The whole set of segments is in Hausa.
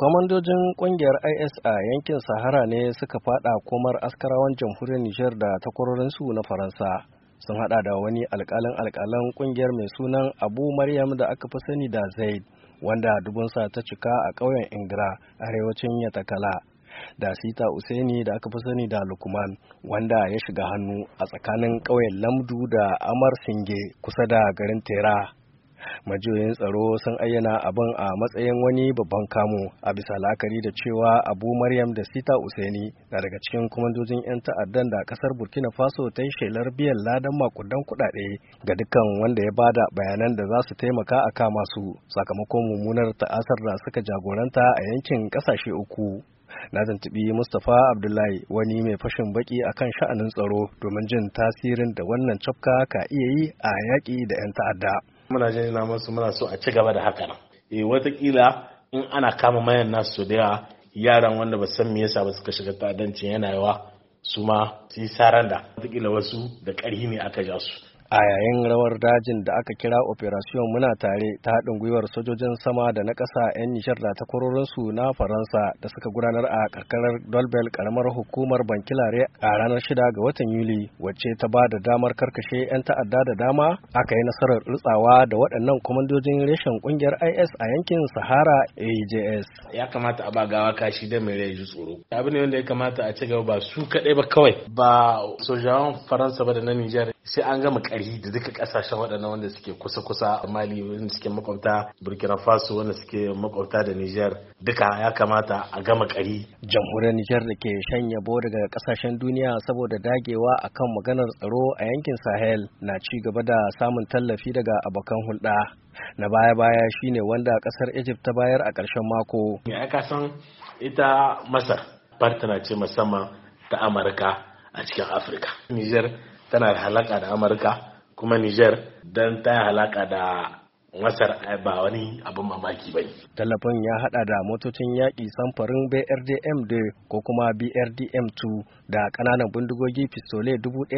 Kwamandojin ƙungiyar IS a yankin Sahara ne suka fada komar askarawan jamhuriyar Nijar da takwarorinsu na Faransa. Sun hada da wani alƙalan ƙungiyar mai sunan Abu Maryam da aka fi sani da Zaid, wanda dubunsa ta cika a ƙauyen Ingira, arewacin Yatakala, da Sita Usaini da aka fi sani da Lukman, wanda ya shiga hannu a tsakanin ƙauyen Lamdu da Amar Singe kusa da garin Tera. Majiyoyin tsaro sun ayyana abin a matsayin wani babban kamo a bisa la'akari da cewa Abu Maryam da Sita Usaini na daga cikin kwamandojin 'yan ta'addan da kasar Burkina Faso ta yi shelar biyan ladan makudan kuɗaɗe ga dukkan wanda ya bada bayanan da za su taimaka a kama su sakamakon mummunar ta'asar da suka jagoranta a yankin ƙasashe uku. Na tuntuɓi Mustapha Abdullahi, wani mai fashin baki akan sha'anin tsaro, domin jin tasirin da wannan cafka ka iya yi a yaƙi da 'yan ta'adda. Muna jinjina musu, muna so a ci gaba da haka nan. Watakila in ana kama mayan nasu da yawa, yaran wanda ba san me yasa ba suka shiga ta'addancin yana yawa, su ma su yi saranda. Watakila wasu da ƙarhi ne aka ja su. A yayin rawar dajin da aka kira Operation Muna Tare ta haɗin gwiwar sojojin sama da na ƙasa 'yan Nijar da takwarorinsu na Faransa da suka gudanar a karkarar Dolbel karamar hukumar Bankilare a ranar 6 ga watan Yuli, wacce ta ba da damar karkashe 'yan ta'adda da dama, aka yi nasarar rutsawa da waɗannan kwamandojin reshen ƙungiyar IS a yankin Sahara AJS. Ya kamata a ba gawa kashi da mai rai ji tsoro. Abu ne wanda ya kamata a ci gaba, ba su kaɗai ba kawai, ba sojawan Faransa ba da na Nijar, sai an gama da duka kasashen waɗannan wanda suke kusa-kusa, Mali wanda suke makwabta, Burkina Faso wanda suke makwabta da Niger, duka ya kamata a gama ƙari. Jamhuriyar Niger da ke shan yabo daga kasashen duniya saboda dagewa akan maganar tsaro a yankin Sahel na ci gaba da samun tallafi daga abokan hulɗa. Na baya-baya shine wanda ƙasar Egypt ta bayar a ƙarshen mako. Ya kasan ita Masar partner ce musamman ta Amurka a cikin Afirka. Niger tana da halaka da Amurka, kuma Niger don ta yi halaka da Masar ba wani abin mamaki ba ne. Tallafin ya hada da motocin yaƙi samfarin BRDM-2 ko kuma BRDM-2 da ƙananan bindigogi pistole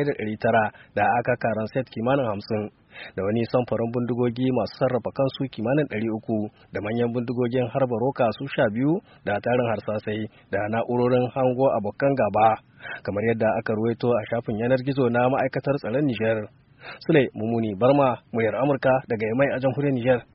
1,900 da aka karan set kimanin 50, da wani samfarin bindigogi masu sarrafa kansu kimanin 300, da manyan bindigogin harba roka su 12, da tarin harsasai da na'urorin hango abokan gaba, kamar yadda aka ruwaito a shafin yanar gizo na ma'aikatar tsaron Nijar. Sule Mumuni Barma, muryar Amurka daga Yamai a jamhuriyar Nijar.